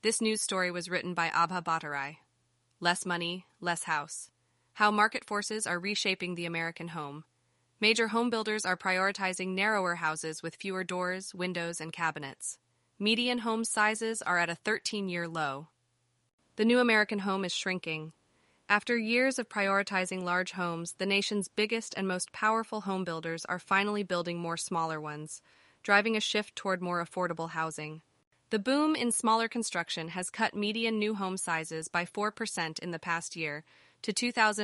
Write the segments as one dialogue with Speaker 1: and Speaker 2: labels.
Speaker 1: This news story was written by Abha Bhattarai. Less money, less house. How market forces are reshaping the American home. Major home builders are prioritizing narrower houses with fewer doors, windows, and cabinets. Median home sizes are at a 13-year low. The new American home is shrinking. After years of prioritizing large homes, the nation's biggest and most powerful home builders are finally building more smaller ones, driving a shift toward more affordable housing. The boom in smaller construction has cut median new home sizes by 4% in the past year to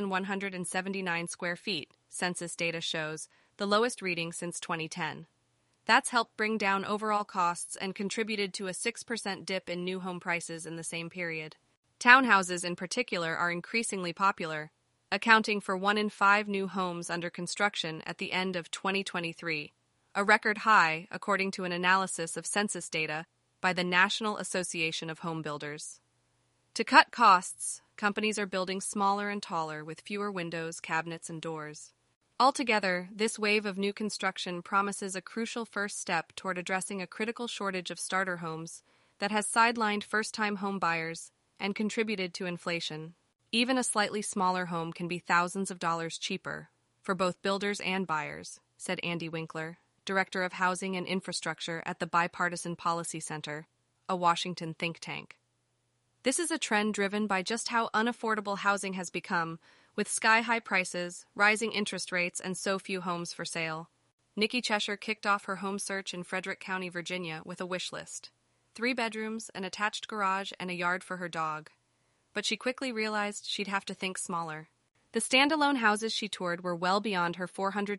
Speaker 1: 2,179 square feet, census data shows, the lowest reading since 2010. That's helped bring down overall costs and contributed to a 6% dip in new home prices in the same period. Townhouses in particular are increasingly popular, accounting for 1 in 5 new homes under construction at the end of 2023, a record high according to an analysis of census data by the National Association of Home Builders. To cut costs, companies are building smaller and taller with fewer windows, cabinets, and doors. Altogether, this wave of new construction promises a crucial first step toward addressing a critical shortage of starter homes that has sidelined first-time home buyers and contributed to inflation. Even a slightly smaller home can be thousands of dollars cheaper for both builders and buyers, said Andy Winkler, Director of Housing and Infrastructure at the Bipartisan Policy Center, a Washington think tank. This is a trend driven by just how unaffordable housing has become, with sky-high prices, rising interest rates, and so few homes for sale. Nikki Cheshire kicked off her home search in Frederick County, Virginia, with a wish list: 3 bedrooms, an attached garage, and a yard for her dog. But she quickly realized she'd have to think smaller. The standalone houses she toured were well beyond her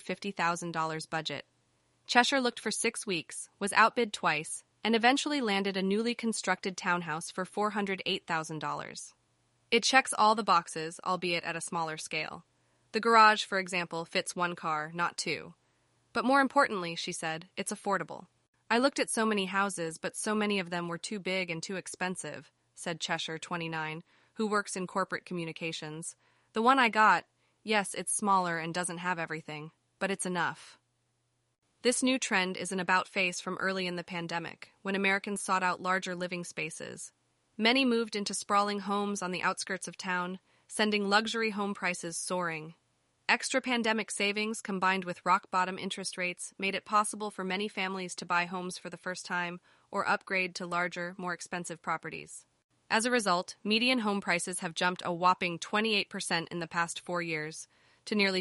Speaker 1: $450,000 budget. Cheshire looked for 6 weeks, was outbid twice, and eventually landed a newly constructed townhouse for $408,000. It checks all the boxes, albeit at a smaller scale. The garage, for example, fits 1 car, not 2. But more importantly, she said, it's affordable. I looked at so many houses, but so many of them were too big and too expensive, said Cheshire, 29, who works in corporate communications. The one I got, yes, it's smaller and doesn't have everything, but it's enough. This new trend is an about-face from early in the pandemic, when Americans sought out larger living spaces. Many moved into sprawling homes on the outskirts of town, sending luxury home prices soaring. Extra pandemic savings combined with rock-bottom interest rates made it possible for many families to buy homes for the first time or upgrade to larger, more expensive properties. As a result, median home prices have jumped a whopping 28% in the past 4 years, to nearly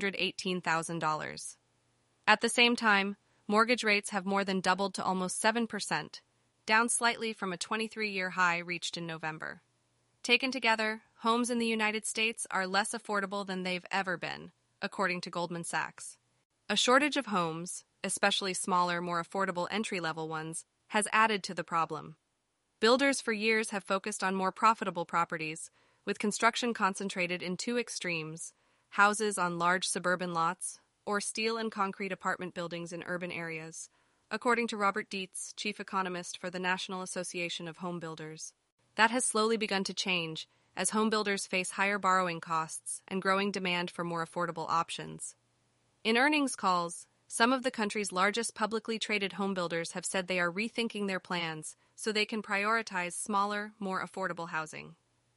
Speaker 1: $418,000. At the same time, mortgage rates have more than doubled to almost 7%, down slightly from a 23-year high reached in November. Taken together, homes in the United States are less affordable than they've ever been, according to Goldman Sachs. A shortage of homes, especially smaller, more affordable entry-level ones, has added to the problem. Builders for years have focused on more profitable properties, with construction concentrated in 2 extremes: houses on large suburban lots or steel and concrete apartment buildings in urban areas, according to Robert Dietz, chief economist for the National Association of Home Builders. That has slowly begun to change as home builders face higher borrowing costs and growing demand for more affordable options. In earnings calls, some of the country's largest publicly traded home builders have said they are rethinking their plans so they can prioritize smaller, more affordable housing.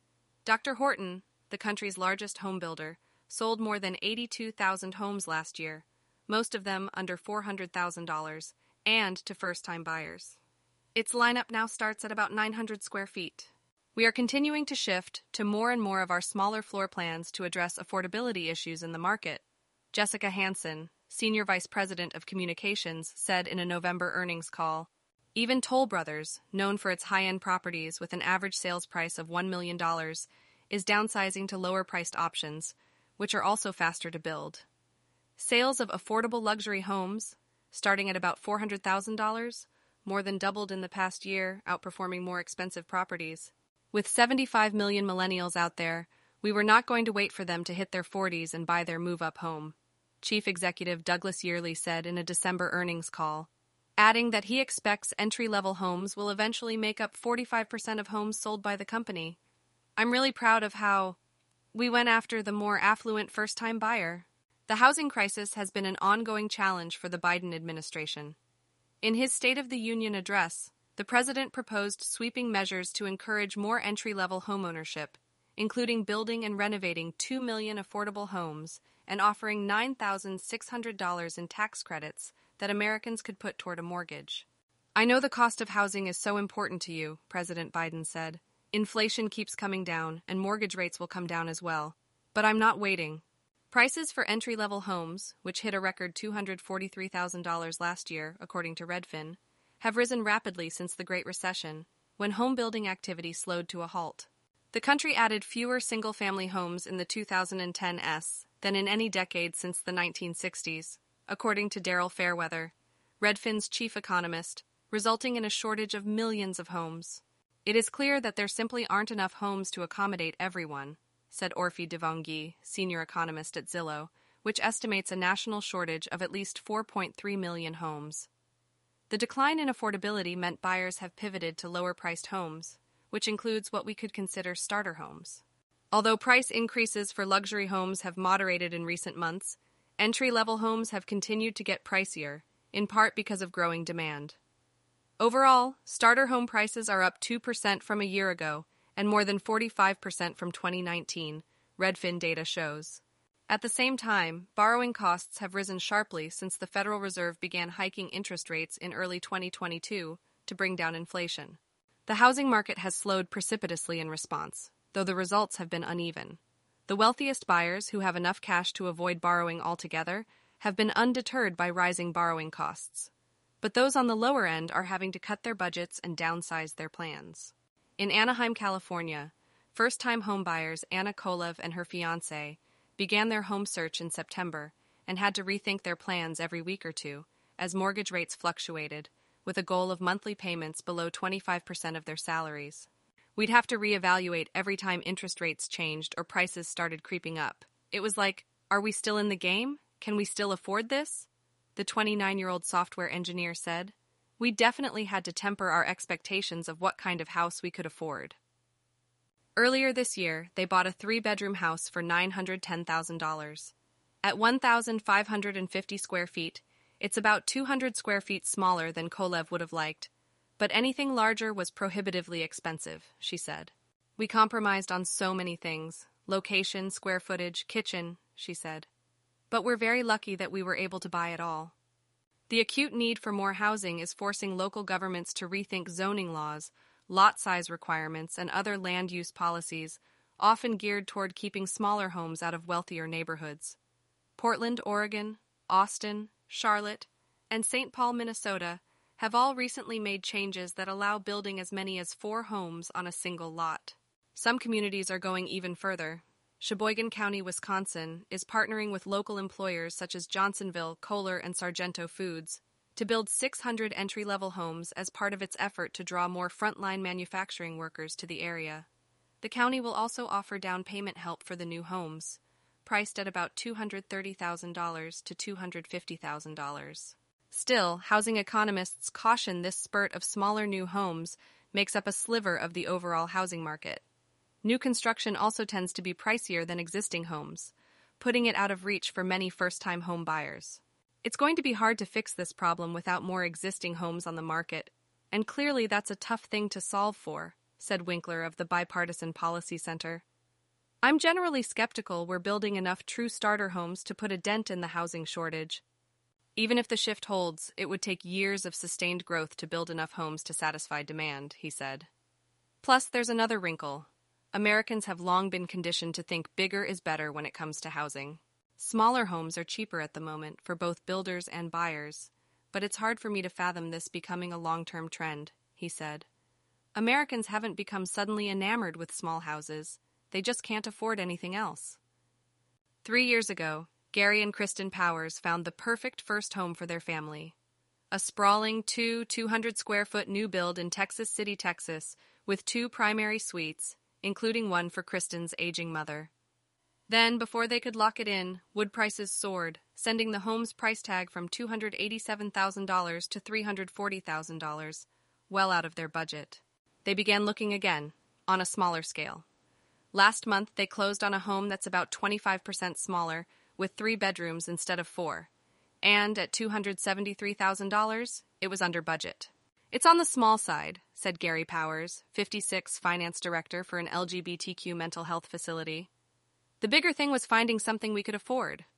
Speaker 1: Dr. Horton, the country's largest home builder, sold more than 82,000 homes last year, most of them under $400,000, and to first-time buyers. Its lineup now starts at about 900 square feet. We are continuing to shift to more and more of our smaller floor plans to address affordability issues in the market, Jessica Hansen, Senior Vice President of Communications, said in a November earnings call. Even Toll Brothers, known for its high-end properties with an average sales price of $1 million, is downsizing to lower-priced options, which are also faster to build. Sales of affordable luxury homes, starting at about $400,000, more than doubled in the past year, outperforming more expensive properties. With 75 million millennials out there, we were not going to wait for them to hit their 40s and buy their move-up home, Chief Executive Douglas Yearley said in a December earnings call, adding that he expects entry-level homes will eventually make up 45% of homes sold by the company. I'm really proud of how we went after the more affluent first-time buyer. The housing crisis has been an ongoing challenge for the Biden administration. In his State of the Union address, The president proposed sweeping measures to encourage more entry-level homeownership, including building and renovating 2 million affordable homes and offering $9,600 in tax credits that Americans could put toward a mortgage. "I know the cost of housing is so important to you," President Biden said. "Inflation keeps coming down, and mortgage rates will come down as well. But I'm not waiting." Prices for entry-level homes, which hit a record $243,000 last year, according to Redfin, have risen rapidly since the Great Recession, when home building activity slowed to a halt. The country added fewer single-family homes in the 2010s than in any decade since the 1960s, according to Daryl Fairweather, Redfin's chief economist, resulting in a shortage of millions of homes. "It is clear that there simply aren't enough homes to accommodate everyone," said Orphy Divounguy, senior economist at Zillow, which estimates a national shortage of at least 4.3 million homes. The decline in affordability meant buyers have pivoted to lower-priced homes, which includes what we could consider starter homes. Although price increases for luxury homes have moderated in recent months, entry-level homes have continued to get pricier, in part because of growing demand. Overall, starter home prices are up 2% from a year ago and more than 45% from 2019, Redfin data shows. At the same time, borrowing costs have risen sharply since the Federal Reserve began hiking interest rates in early 2022 to bring down inflation. The housing market has slowed precipitously in response, though the results have been uneven. The wealthiest buyers, who have enough cash to avoid borrowing altogether, have been undeterred by rising borrowing costs. But those on the lower end are having to cut their budgets and downsize their plans. In Anaheim, California, first-time homebuyers Anna Kolev and her fiancé began their home search in September and had to rethink their plans every week or two as mortgage rates fluctuated, with a goal of monthly payments below 25% of their salaries. "We'd have to reevaluate every time interest rates changed or prices started creeping up. It was like, are we still in the game? Can we still afford this?" the 29-year-old software engineer said. "We definitely had to temper our expectations of what kind of house we could afford." Earlier this year, they bought a 3-bedroom house for $910,000. At 1,550 square feet, it's about 200 square feet smaller than Kolev would have liked, but anything larger was prohibitively expensive, she said. "We compromised on so many things: location, square footage, kitchen," she said. "But we're very lucky that we were able to buy it all." The acute need for more housing is forcing local governments to rethink zoning laws, lot size requirements, and other land use policies, often geared toward keeping smaller homes out of wealthier neighborhoods. Portland, Oregon, Austin, Charlotte, and St. Paul, Minnesota have all recently made changes that allow building as many as 4 homes on a single lot. Some communities are going even further. Sheboygan County, Wisconsin, is partnering with local employers such as Johnsonville, Kohler, and Sargento Foods to build 600 entry-level homes as part of its effort to draw more frontline manufacturing workers to the area. The county will also offer down payment help for the new homes, priced at about $230,000 to $250,000. Still, housing economists caution this spurt of smaller new homes makes up a sliver of the overall housing market. New construction also tends to be pricier than existing homes, putting it out of reach for many first-time home buyers. "It's going to be hard to fix this problem without more existing homes on the market, and clearly that's a tough thing to solve for," said Winkler of the Bipartisan Policy Center. "I'm generally skeptical we're building enough true starter homes to put a dent in the housing shortage. Even if the shift holds, it would take years of sustained growth to build enough homes to satisfy demand," he said. Plus, there's another wrinkle. Americans have long been conditioned to think bigger is better when it comes to housing. Smaller homes are cheaper at the moment for both builders and buyers, but it's hard for me to fathom this becoming a long-term trend, he said. Americans haven't become suddenly enamored with small houses. They just can't afford anything else. 3 years ago, Gary and Kristen Powers found the perfect first home for their family. A sprawling 200-square-foot new build in Texas City, Texas, with 2 primary suites, including one for Kristen's aging mother. Then, before they could lock it in, wood prices soared, sending the home's price tag from $287,000 to $340,000, well out of their budget. They began looking again, on a smaller scale. Last month, they closed on a home that's about 25% smaller, with 3 bedrooms instead of 4. And at $273,000, it was under budget. It's on the small side, said Gary Powers, 56, finance director for an LGBTQ mental health facility. The bigger thing was finding something we could afford.